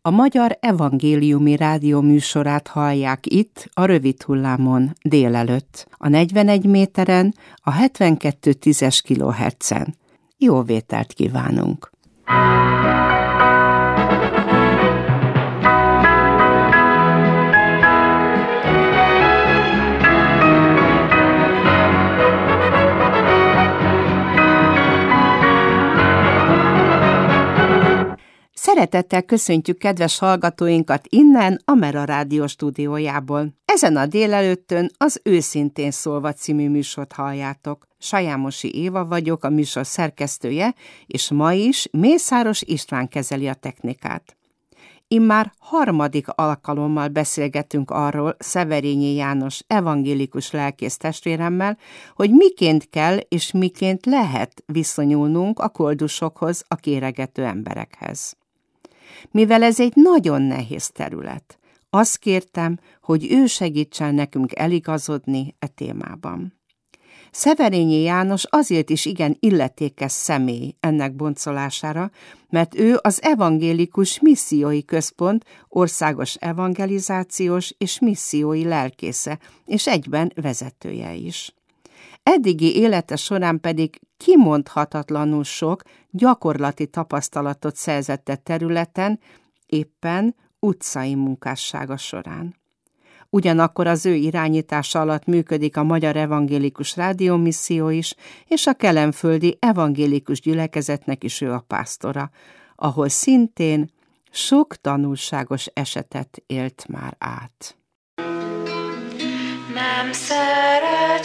A Magyar Evangéliumi Rádió műsorát hallják itt, a rövid hullámon délelőtt, a 41 méteren, a 72,10 kHz-en. Jó vételt kívánunk! Szeretettel köszöntjük kedves hallgatóinkat innen, a Mera Rádió stúdiójából. Ezen a délelőttön az Őszintén szólva című műsort halljátok. Sajámosi Éva vagyok, a műsor szerkesztője, és ma is Mészáros István kezeli a technikát. Immár harmadik alkalommal beszélgetünk arról Szeverényi János evangélikus lelkész testvéremmel, hogy miként kell és miként lehet viszonyulnunk a koldusokhoz, a kéregető emberekhez. Mivel ez egy nagyon nehéz terület, azt kértem, hogy ő segítsen nekünk eligazodni e témában. Szeverényi János azért is igen illetékes személy ennek boncolására, mert ő az Evangélikus Missziói Központ országos evangelizációs és missziói lelkésze, és egyben vezetője is. Eddigi élete során pedig kimondhatatlanul sok gyakorlati tapasztalatot szerzett a területen, éppen utcai munkássága során. Ugyanakkor az ő irányítása alatt működik a Magyar Evangélikus Rádió Misszió is, és a kelenföldi evangélikus gyülekezetnek is ő a pásztora, ahol szintén sok tanulságos esetet élt már át. Nem szeret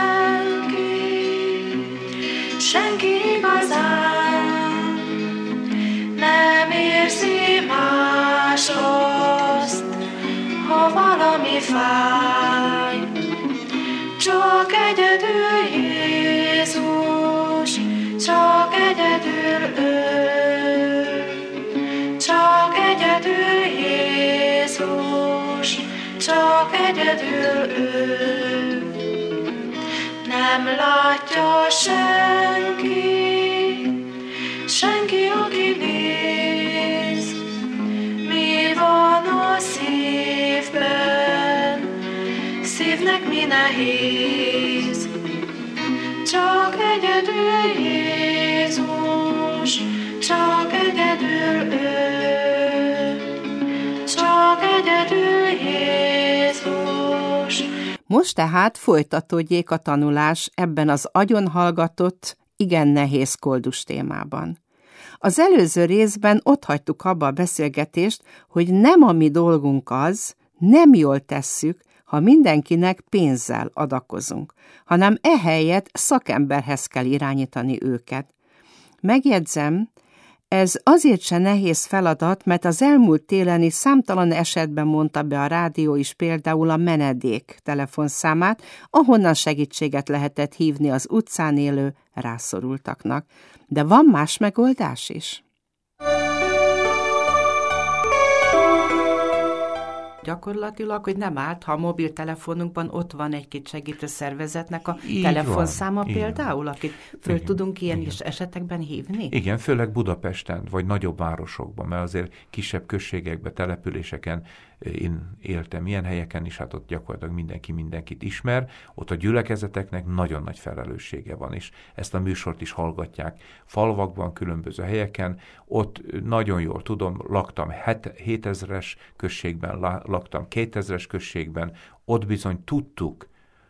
senki igazán, nem érzi más azt, ha valami fáj. Csak egyedül Jézus, csak egyedül ő, csak egyedül Jézus, csak egyedül ő. Nem látja senki, aki néz, mi van a szívnek mi nehéz. Csak egyedül Jézus, csak egyedül ő, csak egyedül Jézus. Most tehát folytatódjék a tanulás ebben az agyonhallgatott, igen nehéz koldus témában. Az előző részben ott hagytuk abba a beszélgetést, hogy nem a mi dolgunk az, nem jól tesszük, ha mindenkinek pénzzel adakozunk, hanem ehelyett szakemberhez kell irányítani őket. Megjegyzem, ez azért se nehéz feladat, mert az elmúlt télen is számtalan esetben mondta be a rádió is például a menedék telefonszámát, ahonnan segítséget lehetett hívni az utcán élő rászorultaknak. De van más megoldás is. Gyakorlatilag, hogy nem árt, ha a mobiltelefonunkban ott van egy-két segítő szervezetnek a telefonszáma például, akit föl tudunk ilyen is esetekben hívni? Igen, főleg Budapesten, vagy nagyobb városokban, mert azért kisebb községekben, településeken én éltem ilyen helyeken is, hát ott gyakorlatilag mindenki mindenkit ismer, ott a gyülekezeteknek nagyon nagy felelőssége van, és ezt a műsort is hallgatják falvakban, különböző helyeken, ott nagyon jól tudom, laktam 7000-es községben, laktam 2000-es községben, ott bizony tudtuk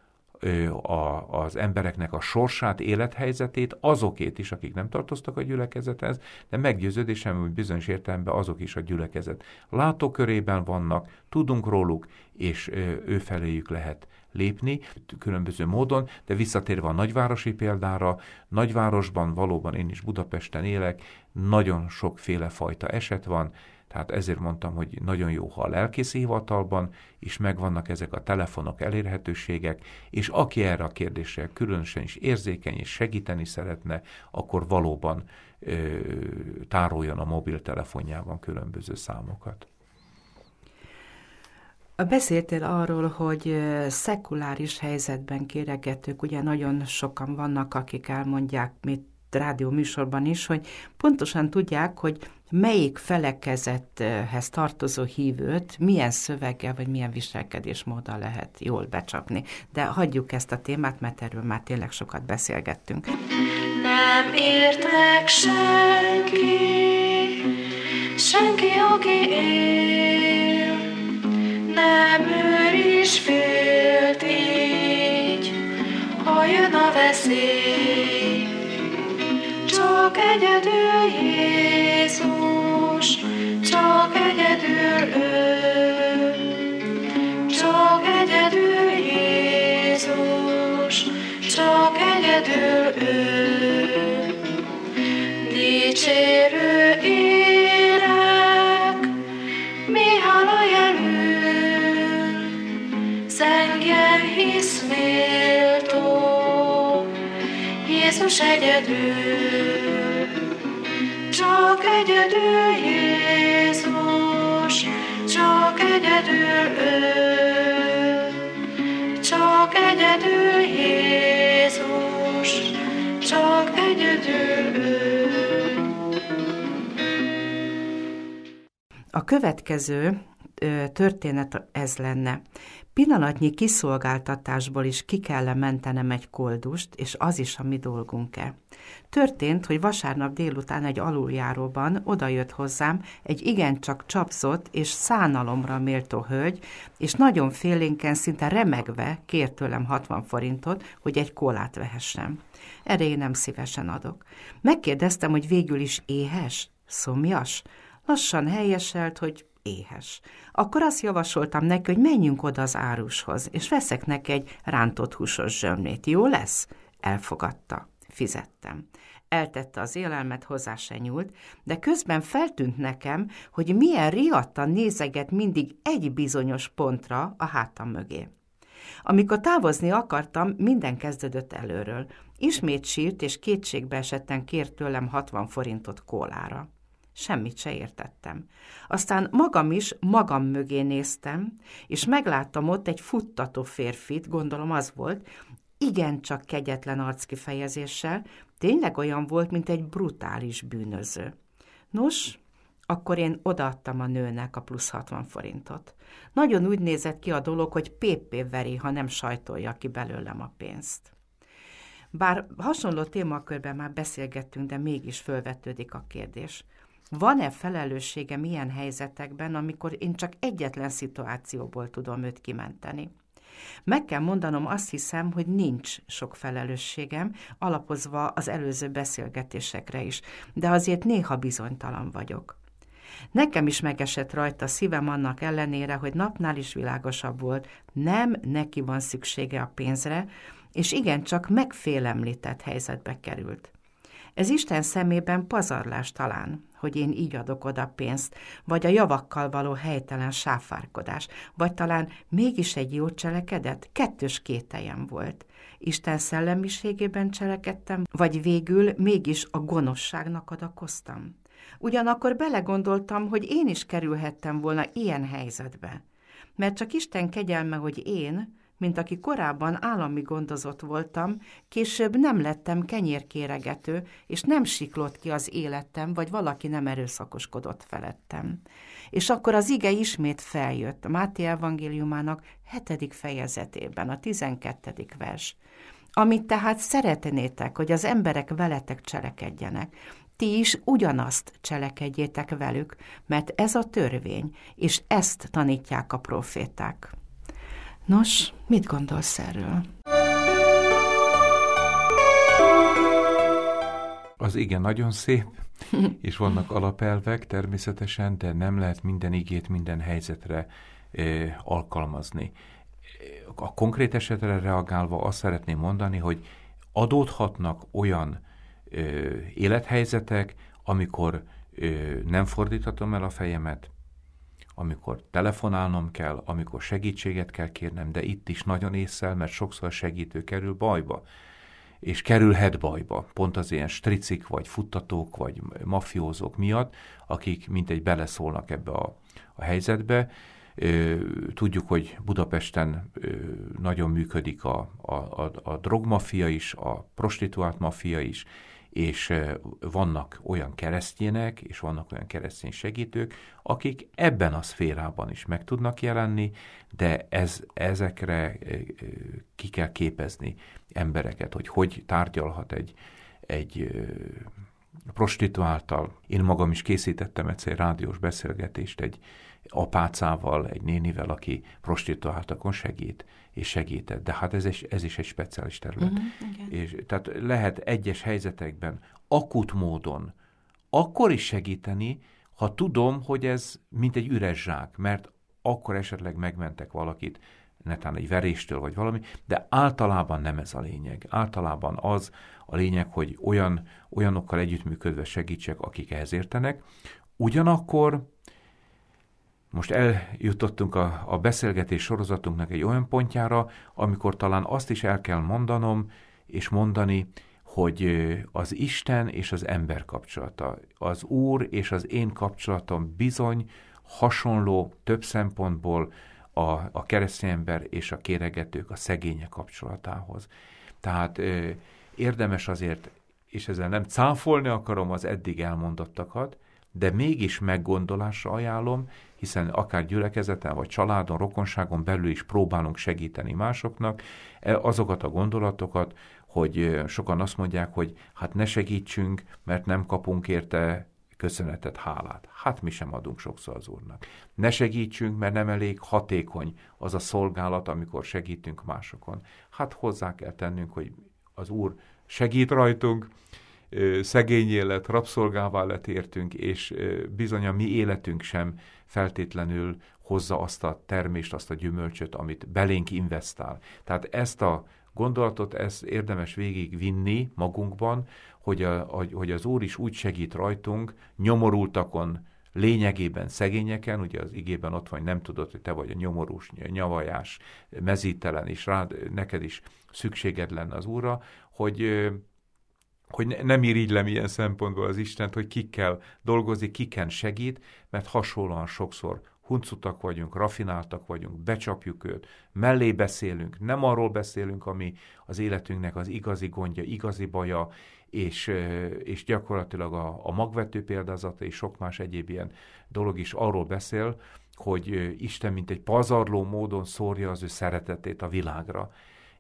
az embereknek a sorsát, élethelyzetét, azokét is, akik nem tartoztak a gyülekezethez, de meggyőződésem, hogy bizonyos értelemben azok is a gyülekezet látókörében vannak, tudunk róluk, és őfeléjük lehet lépni különböző módon, de visszatérve a nagyvárosi példára, nagyvárosban valóban én is Budapesten élek, nagyon sokféle fajta eset van, tehát ezért mondtam, hogy nagyon jó, ha a lelkészi hivatalban is megvannak ezek a telefonok, elérhetőségek, és aki erre a kérdésre különösen is érzékeny és segíteni szeretne, akkor valóban tároljon a mobiltelefonjában különböző számokat. Beszéltél arról, hogy szekuláris helyzetben kéregetők, ugye nagyon sokan vannak, akik elmondják, mit rádió műsorban is, hogy pontosan tudják, hogy melyik felekezethez tartozó hívőt milyen szöveggel vagy milyen viselkedésmóddal lehet jól becsapni. De hagyjuk ezt a témát, mert erről már tényleg sokat beszélgettünk. Nem ért meg senki, aki él, nem őr is félt így, ha jön a veszély. Csak egyedül Jézus, csak egyedül ő, csak egyedül Jézus, csak egyedül ő. Dicsérő élek, mi halajelül, zengjen hisz méltó, Jézus egyedül, csak egyedül Jézus, csak egyedül ő, csak egyedül Jézus, csak egyedül ő. A következő történet ez lenne. Pillanatnyi kiszolgáltatásból is ki kell mentenem egy koldust, és az is a mi dolgunk-e. Történt, hogy vasárnap délután egy aluljáróban odajött hozzám egy igencsak csapzott és szánalomra méltó hölgy, és nagyon félénken, szinte remegve kért tőlem 60 forintot, hogy egy kólát vehessem. Erre én nem szívesen adok. Megkérdeztem, hogy végül is éhes, szomjas. Lassan helyeselt, hogy éhes. Akkor azt javasoltam neki, hogy menjünk oda az árushoz, és veszek neki egy rántott húsos zsömlét. Jó lesz? Elfogadta. Fizettem. Eltette az élelmet, hozzá se nyúlt, de közben feltűnt nekem, hogy milyen riadtan nézeget mindig egy bizonyos pontra a hátam mögé. Amikor távozni akartam, minden kezdődött előről. Ismét sírt, és kétségbe esetten kért tőlem 60 forintot kólára. Semmit se értettem. Aztán magam is magam mögé néztem, és megláttam ott egy futtató férfit, gondolom az volt, igencsak kegyetlen arckifejezéssel, tényleg olyan volt, mint egy brutális bűnöző. Nos, akkor én odaadtam a nőnek a plusz 60 forintot. Nagyon úgy nézett ki a dolog, hogy pépé veri, ha nem sajtolja ki belőlem a pénzt. Bár hasonló témakörben már beszélgettünk, de mégis fölvetődik a kérdés. Van-e felelősségem ilyen helyzetekben, amikor én csak egyetlen szituációból tudom őt kimenteni? Meg kell mondanom, azt hiszem, hogy nincs sok felelősségem, alapozva az előző beszélgetésekre is, de azért néha bizonytalan vagyok. Nekem is megesett rajta szívem annak ellenére, hogy napnál is világosabb volt, nem neki van szüksége a pénzre, és igencsak megfélemlített helyzetbe került. Ez Isten szemében pazarlás talán, hogy én így adok oda pénzt, vagy a javakkal való helytelen sáfárkodás, vagy talán mégis egy jó cselekedet, kettős kételjem volt. Isten szellemiségében cselekedtem, vagy végül mégis a gonoszságnak adakoztam. Ugyanakkor belegondoltam, hogy én is kerülhettem volna ilyen helyzetbe, mert csak Isten kegyelme, hogy én, mint aki korábban állami gondozott voltam, később nem lettem kenyérkéregető, és nem siklott ki az életem, vagy valaki nem erőszakoskodott felettem. És akkor az ige ismét feljött a Máté evangéliumának 7. fejezetében, a 12. vers. Amit tehát szeretnétek, hogy az emberek veletek cselekedjenek, ti is ugyanazt cselekedjétek velük, mert ez a törvény, és ezt tanítják a proféták. Nos, mit gondolsz erről? Az igen nagyon szép, és vannak alapelvek természetesen, de nem lehet minden igét minden helyzetre alkalmazni. A konkrét esetre reagálva azt szeretném mondani, hogy adódhatnak olyan élethelyzetek, amikor nem fordíthatom el a fejemet, amikor telefonálnom kell, amikor segítséget kell kérnem, de itt is nagyon ésszel, mert sokszor a segítő kerül bajba, és kerülhet bajba, pont az ilyen stricik, vagy futtatók, vagy mafiózók miatt, akik mintegy beleszólnak ebbe a helyzetbe. Tudjuk, hogy Budapesten nagyon működik a drogmafia is, a prostituált mafia is, és vannak olyan keresztjének, és vannak olyan keresztény segítők, akik ebben a szférában is meg tudnak jelenni, de ezekre ki kell képezni embereket, hogy tárgyalhat egy prostituáltal. Én magam is készítettem egyszer egy rádiós beszélgetést egy apácával, egy nénivel, aki prostituáltakon segít, és segített. De hát ez is egy speciális terület. És, tehát lehet egyes helyzetekben akut módon akkor is segíteni, ha tudom, hogy ez mint egy üres zsák, mert akkor esetleg megmentek valakit, netán egy veréstől vagy valami, de általában nem ez a lényeg. Általában az a lényeg, hogy olyanokkal együttműködve segítsek, akik ehhez értenek. Ugyanakkor most eljutottunk a beszélgetés sorozatunknak egy olyan pontjára, amikor talán azt is el kell mondanom, és mondani, hogy az Isten és az ember kapcsolata, az Úr és az én kapcsolatom bizony hasonló több szempontból a keresztény ember és a kéregetők, a szegények kapcsolatához. Tehát érdemes azért, és ezzel nem cáfolni akarom az eddig elmondottakat, de mégis meggondolásra ajánlom, hiszen akár gyülekezeten, vagy családon, rokonságon belül is próbálunk segíteni másoknak, azokat a gondolatokat, hogy sokan azt mondják, hogy hát ne segítsünk, mert nem kapunk érte köszönetet, hálát. Hát mi sem adunk sokszor az Úrnak. Ne segítsünk, mert nem elég hatékony az a szolgálat, amikor segítünk másokon. Hát hozzá kell tennünk, hogy az Úr segít rajtunk, szegény élet, rabszolgává lett értünk, és bizony a mi életünk sem feltétlenül hozza azt a termést, azt a gyümölcsöt, amit belénk investál. Tehát ezt a gondolatot, ezt érdemes végigvinni magunkban, hogy az Úr is úgy segít rajtunk, nyomorultakon, lényegében szegényeken, ugye az igében ott van, nem tudod, hogy te vagy a nyomorús, nyavajás, mezítelen, és rád, neked is szükséged lenne az Úrra, hogy nem irigylem ilyen szempontból az Istent, hogy kikkel dolgozik, kiken segít, mert hasonlóan sokszor huncutak vagyunk, rafináltak vagyunk, becsapjuk őt, mellé beszélünk, nem arról beszélünk, ami az életünknek az igazi gondja, igazi baja, és gyakorlatilag a magvető példázata és sok más egyéb ilyen dolog is arról beszél, hogy Isten mint egy pazarló módon szórja az ő szeretetét a világra,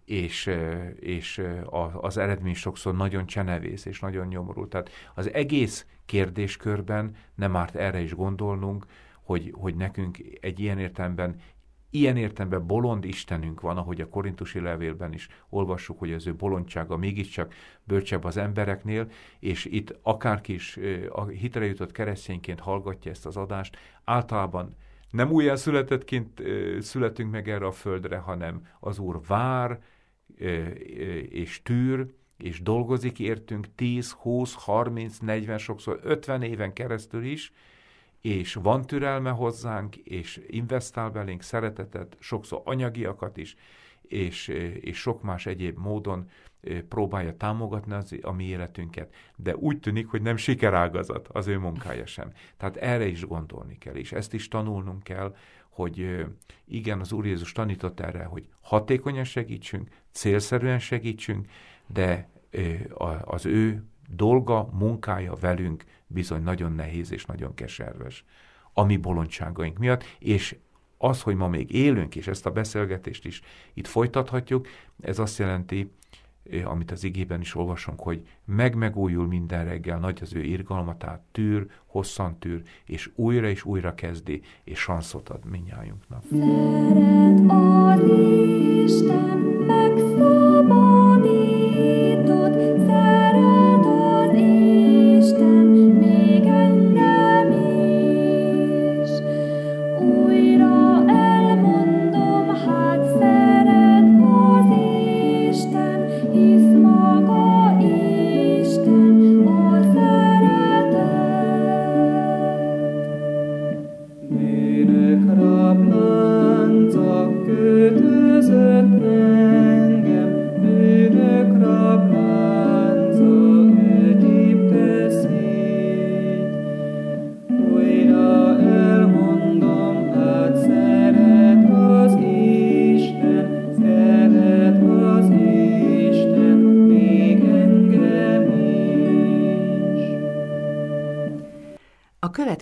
és az eredmény sokszor nagyon csenevész és nagyon nyomorult. Tehát az egész kérdéskörben nem árt erre is gondolnunk, hogy nekünk egy ilyen értelemben bolond Istenünk van, ahogy a korintusi levélben is olvassuk, hogy az ő bolondsága mégiscsak bölcsebb az embereknél, és itt akárki is a hitre jutott keresztényként hallgatja ezt az adást, általában nem újján születettként születünk meg erre a földre, hanem az Úr vár, és tűr, és dolgozik értünk 10, 20, 30, 40, sokszor 50 éven keresztül is, és van türelme hozzánk, és investál belénk szeretetet, sokszor anyagiakat is, és sok más egyéb módon próbálja támogatni a mi életünket, de úgy tűnik, hogy nem sikerágazat az ő munkája sem. Tehát erre is gondolni kell, és ezt is tanulnunk kell, hogy igen, az Úr Jézus tanított erre, hogy hatékonyan segítsünk, célszerűen segítsünk, de az ő dolga, munkája velünk bizony nagyon nehéz és nagyon keserves a mi bolondságaink miatt, és az, hogy ma még élünk, és ezt a beszélgetést is itt folytathatjuk, ez azt jelenti, amit az igében is olvasunk, hogy megújul minden reggel, nagy az ő irgalma, tehát tűr, hosszan tűr, és újra kezdi, és sanszot ad mindnyájunknak. Szeret az Isten, megszabadított, szeret az Isten, még engem is. Újra elmondom, hát szeret az Isten, hisz maga Isten a szeretet. Minek ráblánca kötözött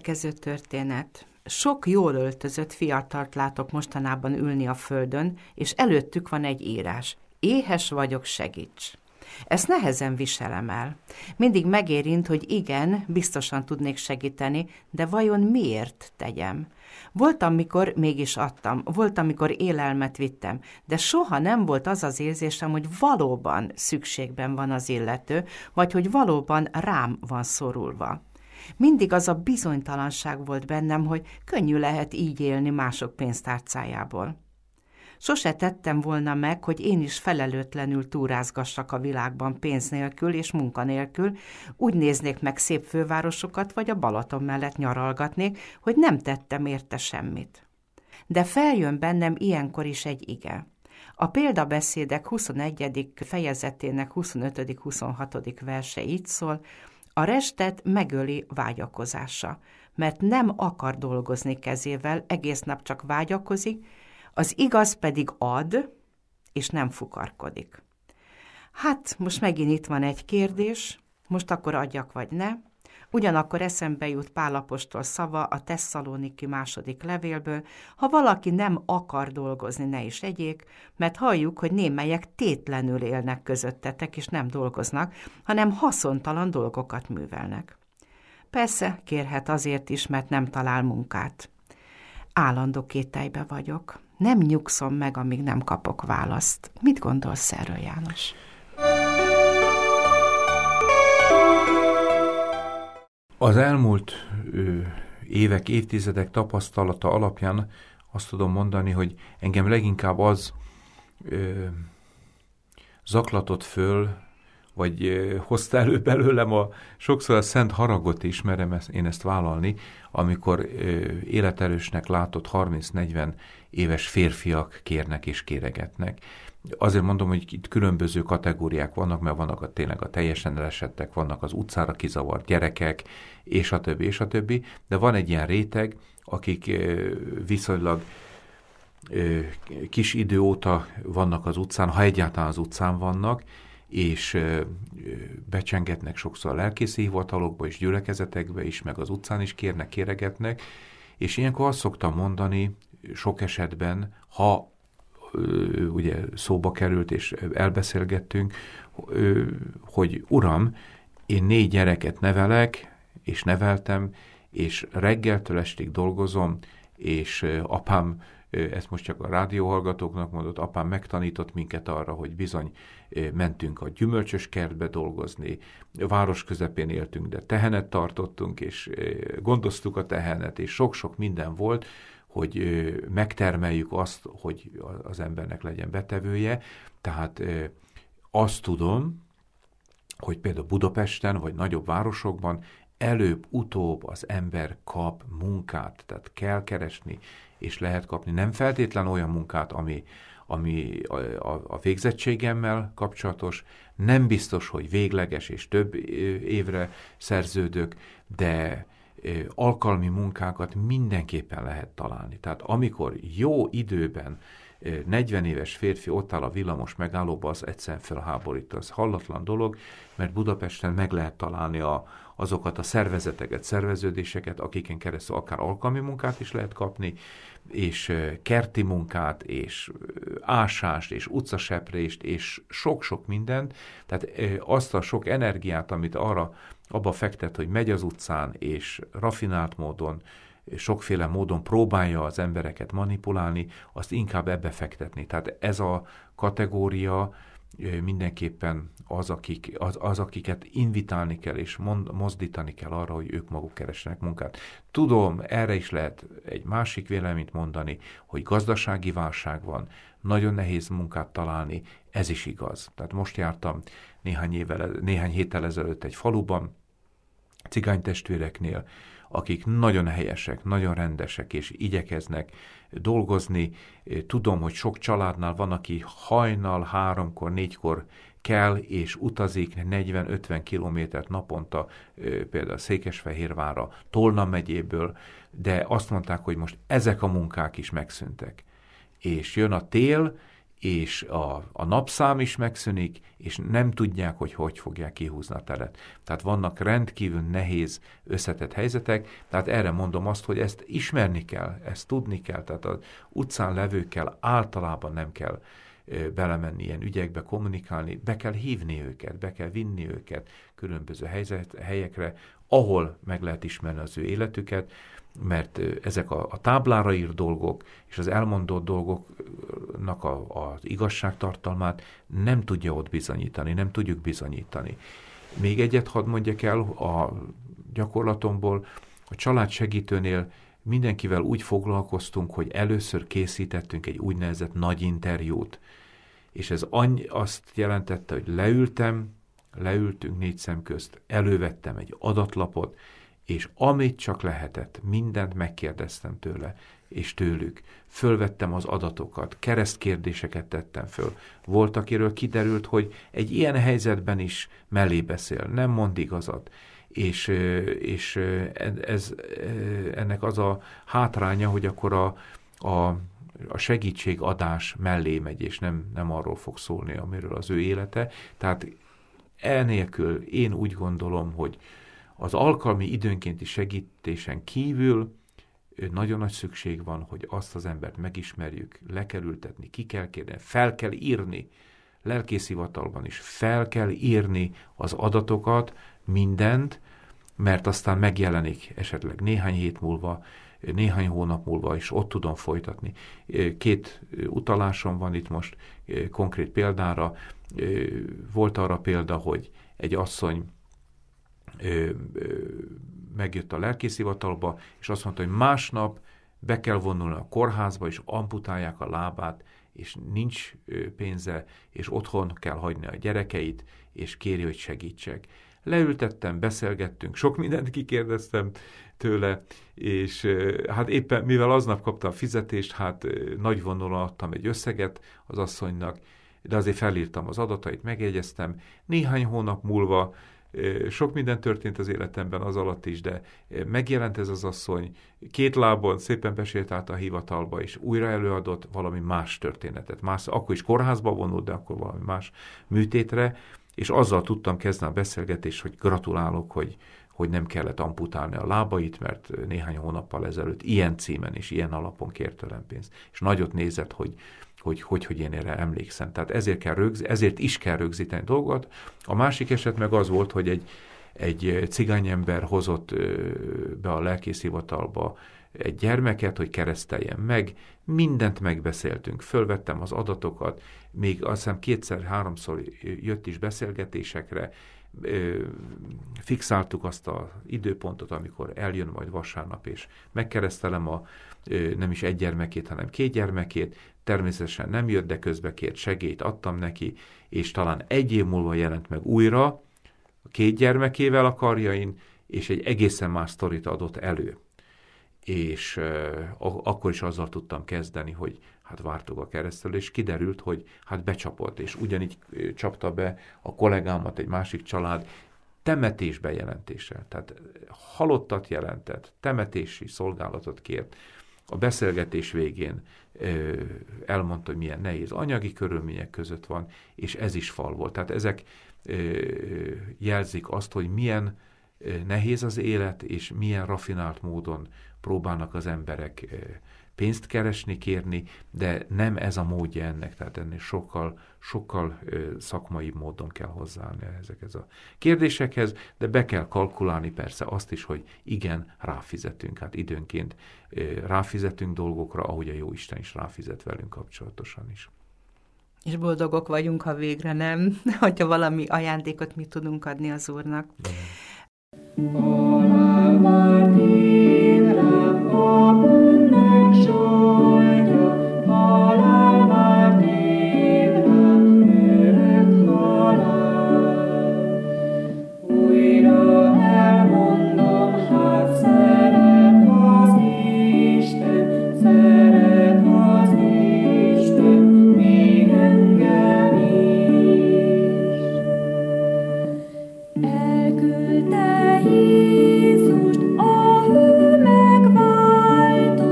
Következő történet. Sok jól öltözött fiatalt látok mostanában ülni a földön, és előttük van egy írás. Éhes vagyok, segíts! Ezt nehezen viselem el. Mindig megérint, hogy igen, biztosan tudnék segíteni, de vajon miért tegyem? Volt, amikor mégis adtam, volt, amikor élelmet vittem, de soha nem volt az az érzésem, hogy valóban szükségben van az illető, vagy hogy valóban rám van szorulva. Mindig az a bizonytalanság volt bennem, hogy könnyű lehet így élni mások pénztárcájából. Sose tettem volna meg, hogy én is felelőtlenül túrázgassak a világban pénz nélkül és munkanélkül, úgy néznék meg szép fővárosokat, vagy a Balaton mellett nyaralgatnék, hogy nem tettem érte semmit. De feljön bennem ilyenkor is egy ige. A példabeszédek 21. fejezetének 25.-26. verse így szól: a restet megöli vágyakozása, mert nem akar dolgozni kezével, egész nap csak vágyakozik, az igaz pedig ad, és nem fukarkodik. Hát, most megint itt van egy kérdés, most akkor adjak vagy ne. Ugyanakkor eszembe jut Pál apostol szava a Tesszaloniki 2. levélből: ha valaki nem akar dolgozni, ne is egyék, mert halljuk, hogy némelyek tétlenül élnek közöttetek, és nem dolgoznak, hanem haszontalan dolgokat művelnek. Persze, kérhet azért is, mert nem talál munkát. Állandó kételybe vagyok. Nem nyugszom meg, amíg nem kapok választ. Mit gondolsz erről, János? Az elmúlt évek, évtizedek tapasztalata alapján azt tudom mondani, hogy engem leginkább az zaklatott föl, vagy hozta elő belőlem sokszor a szent haragot is, merem én ezt vállalni, amikor életerősnek látott 30-40 éves férfiak kérnek és kéregetnek. Azért mondom, hogy itt különböző kategóriák vannak, mert vannak tényleg a teljesen elesettek, vannak az utcára kizavart gyerekek, és a többi, de van egy ilyen réteg, akik viszonylag kis idő óta vannak az utcán, ha egyáltalán az utcán vannak, és becsengetnek sokszor a lelkészi hivatalokba és gyülekezetekbe is, meg az utcán is kérnek, kéregetnek, és ilyenkor azt szoktam mondani sok esetben, ha ugye szóba került és elbeszélgettünk, hogy Uram, én 4 gyereket nevelek, és neveltem, és reggeltől estig dolgozom, és apám, ezt most csak a rádióhallgatóknak mondott, apám megtanított minket arra, hogy bizony mentünk a gyümölcsös kertbe dolgozni, város közepén éltünk, de tehenet tartottunk, és gondoztuk a tehenet, és sok-sok minden volt, hogy megtermeljük azt, hogy az embernek legyen betevője. Tehát azt tudom, hogy például Budapesten, vagy nagyobb városokban előbb-utóbb az ember kap munkát, tehát kell keresni, és lehet kapni. Nem feltétlen olyan munkát, ami a végzettségemmel kapcsolatos, nem biztos, hogy végleges és több évre szerződök, de alkalmi munkákat mindenképpen lehet találni. Tehát amikor jó időben 40 éves férfi ott áll a villamos megállóba, az egyszerűen felháborító. Ez hallatlan dolog, mert Budapesten meg lehet találni azokat a szervezeteket, szerveződéseket, akiken keresztül akár alkalmi munkát is lehet kapni, és kerti munkát, és ásást, és utcaseprést, és sok-sok mindent. Tehát azt a sok energiát, amit abba fektet, hogy megy az utcán, és rafinált módon, sokféle módon próbálja az embereket manipulálni, azt inkább ebbe fektetni. Tehát ez a kategória mindenképpen az, akiket invitálni kell, és mozdítani kell arra, hogy ők maguk keressenek munkát. Tudom, erre is lehet egy másik véleményt mondani, hogy gazdasági válság van, nagyon nehéz munkát találni, ez is igaz. Tehát most jártam néhány héttel ezelőtt egy faluban, cigánytestvéreknél, akik nagyon helyesek, nagyon rendesek, és igyekeznek dolgozni. Tudom, hogy sok családnál van, aki hajnal 3-kor, 4-kor kell, és utazik 40-50 kilométert naponta, például Székesfehérvárra, Tolna megyéből, de azt mondták, hogy most ezek a munkák is megszűntek. És jön a tél, és a napszám is megszűnik, és nem tudják, hogy fogják kihúzni a teret. Tehát vannak rendkívül nehéz, összetett helyzetek, tehát erre mondom azt, hogy ezt ismerni kell, ezt tudni kell, tehát az utcán levőkkel általában nem kell belemenni ilyen ügyekbe, kommunikálni, be kell hívni őket, be kell vinni őket különböző helyekre, ahol meg lehet ismerni az ő életüket, mert ezek a táblára írt dolgok és az elmondott dolgoknak az igazságtartalmát nem tudja ott bizonyítani, nem tudjuk bizonyítani. Még egyet hadd mondjak el a gyakorlatomból, a családsegítőnél mindenkivel úgy foglalkoztunk, hogy először készítettünk egy úgynevezett nagy interjút, és ez azt jelentette, hogy leültünk 4 szem közt, elővettem egy adatlapot, és amit csak lehetett, mindent megkérdeztem tőle, és tőlük. Fölvettem az adatokat, keresztkérdéseket tettem föl. Volt, akiről kiderült, hogy egy ilyen helyzetben is mellé beszél, nem mond igazat. És ennek az a hátránya, hogy akkor a segítségadás mellé megy, és nem arról fog szólni, amiről az ő élete. Tehát enélkül én úgy gondolom, hogy az alkalmi időnkénti segítésen kívül nagyon nagy szükség van, hogy azt az embert megismerjük, le kell ültetni, ki kell kérdeni, fel kell írni, lelkészhivatalban is fel kell írni az adatokat, mindent, mert aztán megjelenik esetleg néhány hét múlva, néhány hónap múlva, és ott tudom folytatni. 2 utalásom van itt most konkrét példára. Volt arra példa, hogy egy asszony megjött a lelkészhivatalba, és azt mondta, hogy másnap be kell vonulni a kórházba, és amputálják a lábát, és nincs pénze, és otthon kell hagyni a gyerekeit, és kéri, hogy segítsek. Leültettem, beszélgettünk, sok mindent kikérdeztem tőle, és hát éppen, mivel aznap kapta a fizetést, hát nagy vonulon adtam egy összeget az asszonynak, de azért felírtam az adatait, megjegyeztem. Néhány hónap múlva sok minden történt az életemben az alatt is, de megjelent ez az asszony, 2 lábon szépen besétált a hivatalba, és újra előadott valami más történetet. Akkor is kórházba vonult, de akkor valami más műtétre, és azzal tudtam kezdeni a beszélgetést, hogy gratulálok, hogy nem kellett amputálni a lábait, mert néhány hónappal ezelőtt ilyen címen és ilyen alapon kért tőlem pénzt. És nagyot nézett, hogy én erre emlékszem. Tehát ezért is kell rögzíteni dolgot. A másik eset meg az volt, hogy egy cigányember hozott be a lelkészhivatalba egy gyermeket, hogy kereszteljen meg. Mindent megbeszéltünk. Fölvettem az adatokat, még azt hiszem 2-3-szor jött is beszélgetésekre, fixáltuk azt az időpontot, amikor eljön majd vasárnap, és megkeresztelem nem is egy gyermekét, hanem 2 gyermekét. Természetesen nem jött, de közbe kért segélyt, adtam neki, és talán 1 év múlva jelent meg újra a 2 gyermekével a karjain, és egy egészen más sztorit adott elő. És akkor is azzal tudtam kezdeni, hogy hát vártuk a keresztelést, és kiderült, hogy hát becsapott, és ugyanígy csapta be a kollégámat egy másik család temetésbejelentéssel. Tehát halottat jelentett, temetési szolgálatot kért. A beszélgetés végén elmondta, hogy milyen nehéz anyagi körülmények között van, és ez is fal volt. Tehát ezek jelzik azt, hogy milyen nehéz az élet, és milyen rafinált módon próbálnak az emberek pénzt keresni, kérni, de nem ez a módja ennek, tehát ennél sokkal szakmaibb módon kell hozzáállni ezekhez a kérdésekhez, de be kell kalkulálni persze azt is, hogy igen, ráfizetünk, hát időnként ráfizetünk dolgokra, ahogy a Jóisten is ráfizet velünk kapcsolatosan is. És boldogok vagyunk, ha végre nem, hogyha valami ajándékot mi tudunk adni az Úrnak. Elküldte Jézust, a hő megváltott.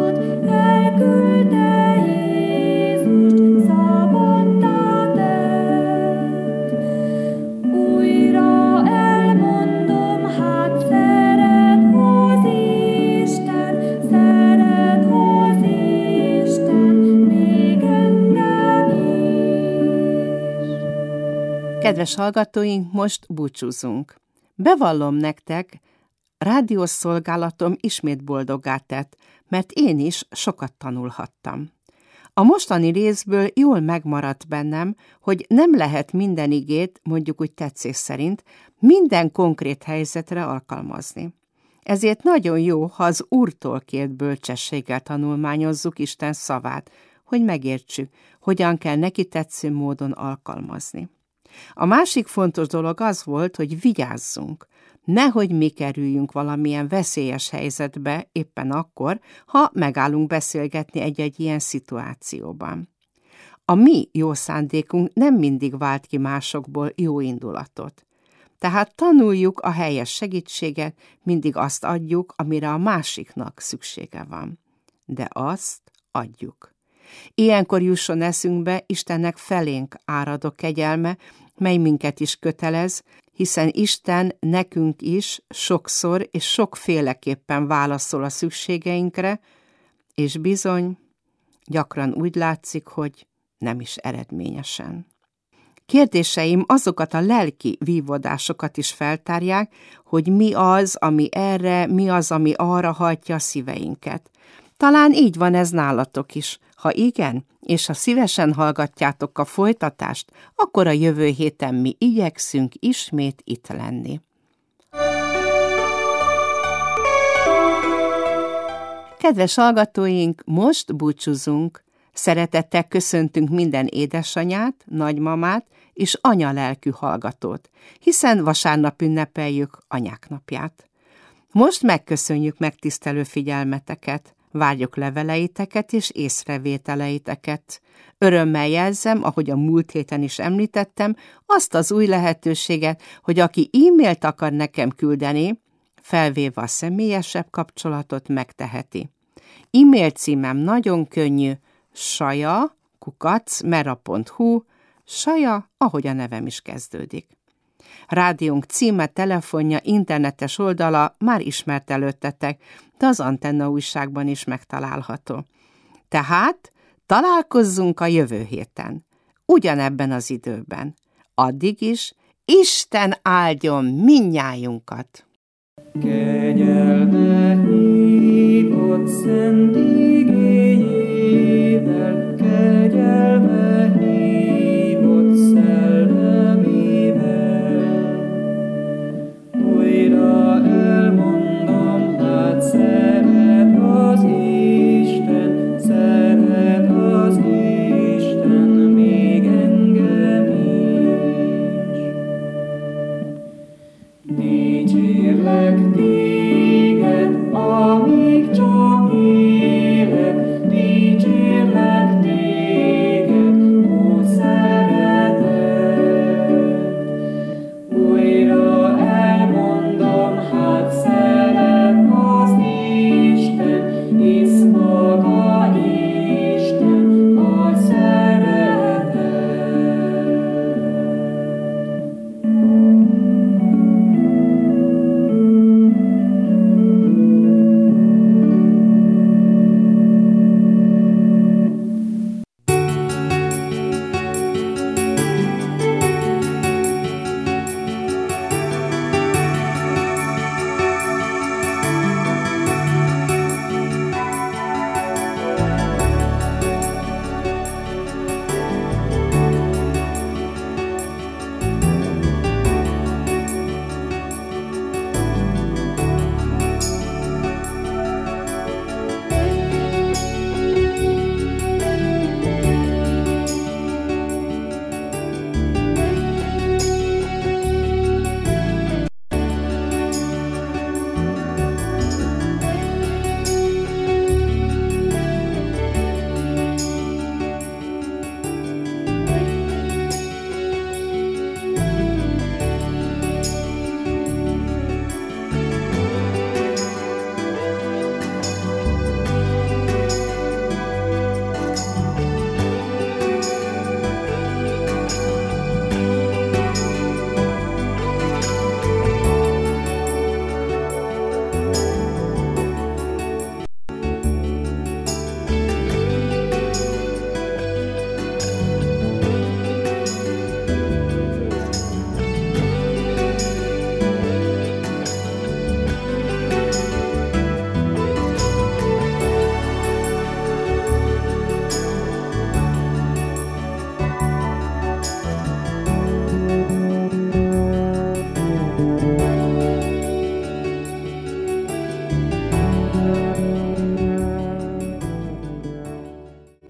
Kedves hallgatóink, most búcsúzunk. Bevallom nektek, rádiós szolgálatom ismét boldoggá tett, mert én is sokat tanulhattam. A mostani részből jól megmaradt bennem, hogy nem lehet minden igét, mondjuk úgy tetszés szerint, minden konkrét helyzetre alkalmazni. Ezért nagyon jó, ha az Úrtól kért bölcsességgel tanulmányozzuk Isten szavát, hogy megértsük, hogyan kell neki tetsző módon alkalmazni. A másik fontos dolog az volt, hogy vigyázzunk, nehogy mi kerüljünk valamilyen veszélyes helyzetbe éppen akkor, ha megállunk beszélgetni egy-egy ilyen szituációban. A mi jó szándékunk nem mindig vált ki másokból jó indulatot. Tehát tanuljuk a helyes segítséget, mindig azt adjuk, amire a másiknak szüksége van. De azt adjuk. Ilyenkor jusson eszünkbe Istennek felénk áradó kegyelme, mely minket is kötelez, hiszen Isten nekünk is sokszor és sokféleképpen válaszol a szükségeinkre, és bizony, gyakran úgy látszik, hogy nem is eredményesen. Kérdéseim azokat a lelki vívódásokat is feltárják, hogy mi az, ami erre, mi az, ami arra hajtja a szíveinket. Talán így van ez nálatok is. Ha igen, és ha szívesen hallgatjátok a folytatást, akkor a jövő héten mi igyekszünk ismét itt lenni. Kedves hallgatóink, most búcsúzunk. Szeretettel köszöntünk minden édesanyát, nagymamát és anyalelkű hallgatót, hiszen vasárnap ünnepeljük Anyák napját. Most megköszönjük megtisztelő figyelmeteket, várjuk leveleiteket és észrevételeiteket. Örömmel jelzem, ahogy a múlt héten is említettem, azt az új lehetőséget, hogy aki e-mailt akar nekem küldeni, felvéve a személyesebb kapcsolatot megteheti. E-mail címem nagyon könnyű, saja@mera.hu, Saja, ahogy a nevem is kezdődik. Rádiónk címe, telefonja, internetes oldala már ismert előttetek, de az Antenna újságban is megtalálható. Tehát találkozzunk a jövő héten, ugyanebben az időben. Addig is Isten áldjon mindnyájunkat! Kegyelme hívott Szent